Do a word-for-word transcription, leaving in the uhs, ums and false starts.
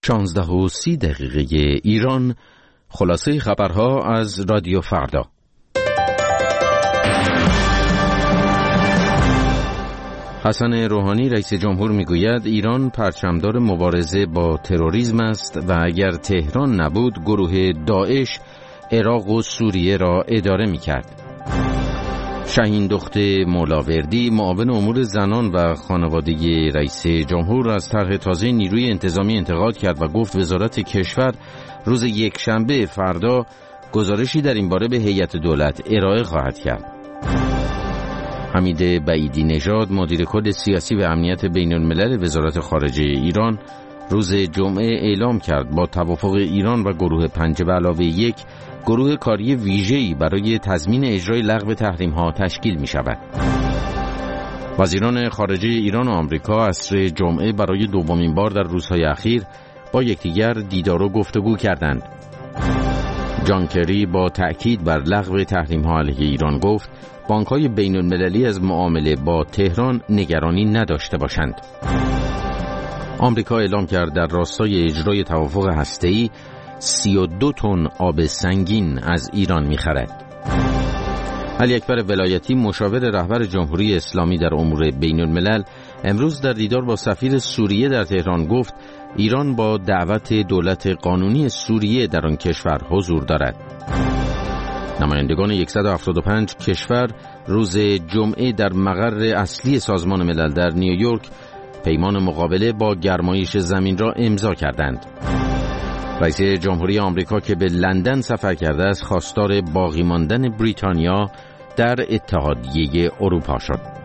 چانزده و سی دقیقه ایران. خلاصه خبرها از رادیو فردا. حسن روحانی رئیس جمهور میگوید ایران پرچمدار مبارزه با تروریسم است و اگر تهران نبود گروه داعش عراق و سوریه را اداره میکرد. شاهین دخت مولاوردی معاون امور زنان و خانواده رئیس جمهور از طرح تازه نیروی انتظامی انتقاد کرد و گفت وزارت کشور روز یکشنبه فردا گزارشی در این باره به هیئت دولت ارائه خواهد کرد. حمید بعیدی نژاد مدیر کل سیاسی و امنیت بین الملل وزارت خارجه ایران روز جمعه اعلام کرد با توافق ایران و گروه پنج به علاوه یک گروه کاری ویژه‌ای برای تضمین اجرای لغو تحریم‌ها تشکیل می‌شود. وزیران خارجه ایران و آمریکا عصر جمعه برای دومین بار در روزهای اخیر با یکدیگر دیدار و گفتگو کردند. جان کری با تأکید بر لغو تحریم‌ها علیه ایران گفت بانک‌های بین‌المللی از معامله با تهران نگرانی نداشته باشند. آمریکا اعلام کرد در راستای اجرای توافق هسته‌ای سی و دو تن آب سنگین از ایران می‌خرد. علی اکبر ولایتی مشاور رهبر جمهوری اسلامی در امور بین الملل امروز در دیدار با سفیر سوریه در تهران گفت ایران با دعوت دولت قانونی سوریه در آن کشور حضور دارد. نمایندگان صد و هفتاد و پنج کشور روز جمعه در مقر اصلی سازمان ملل در نیویورک پیمان مقابله با گرمایش زمین را امضا کردند. رئیس جمهوری آمریکا که به لندن سفر کرده است خواستار باقی ماندن بریتانیا در اتحادیه اروپا شد.